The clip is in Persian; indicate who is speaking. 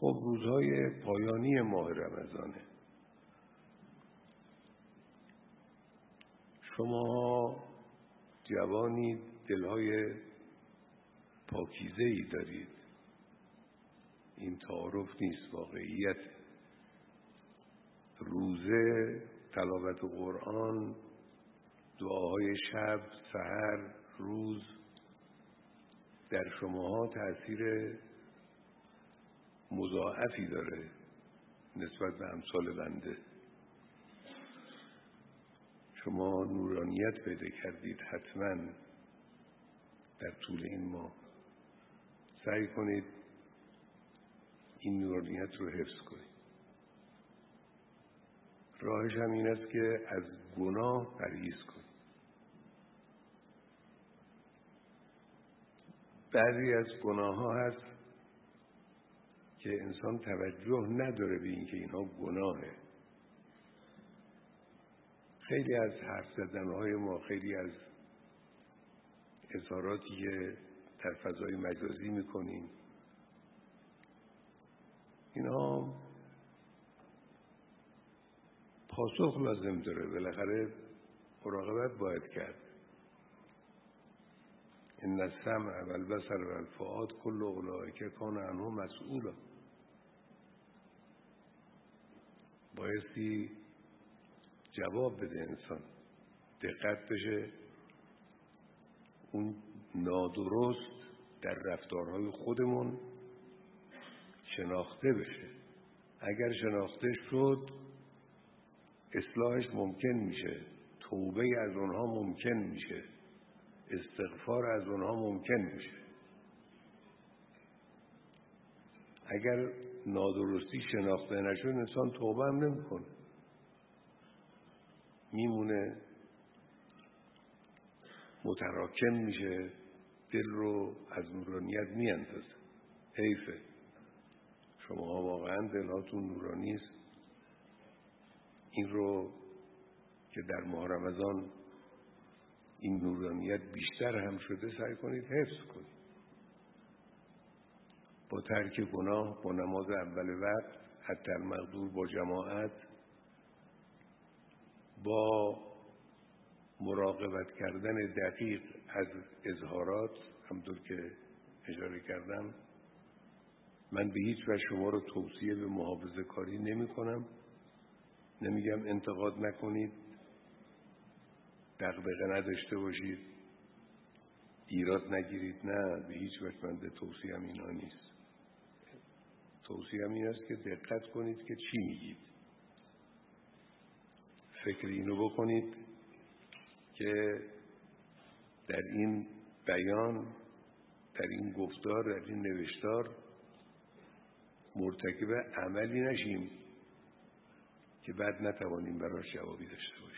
Speaker 1: خب روزهای پایانی ماه رمضانه. شما جوانی دلهای پاکیزه‌ای دارید، این تعارف نیست، واقعیت. روزه، تلاوت قرآن، دعاهای شب، سحر، روز در شماها تأثیر مضاعفی داره نسبت به امثال بنده. شما نورانیت پیدا کردید، حتما در طول این ماه سعی کنید این نورانیت رو حفظ کنید. راهش هم این است که از گناه پرهیز کنید. بعضی از گناه ها هست که انسان توجه نداره به این که اینها گناهه. خیلی از حرف زدنهای ما، خیلی از اظهاراتی که در فضای مجازی میکنیم، اینها پاسخ لازم داره. بالاخره مراقبت باید کرد. ان السمع والبصر والفؤاد کل اولئک کان عنه مسئولا. بایستی جواب بده انسان، دقت بشه اون نادرست در رفتارهای خودمون شناخته بشه. اگر شناخته شد اصلاحش ممکن میشه، توبه از اونها ممکن میشه، استغفار از اونها ممکن میشه. اگر نادرستی شناخته نشد انسان توبه هم نمیکنه، میمونه، متراکم میشه، دل رو از نورانیت میاندازه. حیفه. شما واقعا دلهاتون نورانی است. این رو که در ماه رمضان این نورانیت بیشتر هم شده سعی کنید حفظ کنید. با ترک گناه، با نماز اول وقت، حتی المقدور، با جماعت، با مراقبت کردن دقیق از اظهارات. همونطور که اشاره کردم، من به هیچ وجه شما رو توصیه به محافظه کاری نمی کنم. نمیگم انتقاد نکنید، دغدغه نداشته باشید، ایراد نگیرید. نه، به هیچ وجه من توصیه هم اینا نیست. توصیه هم این است که دقت کنید که چی میگید. فکر اینو بکنید که در این بیان، در این گفتار، در این نوشتار مرتکب عملی نشیم که بعد نتوانیم براش جوابی داشته باشیم.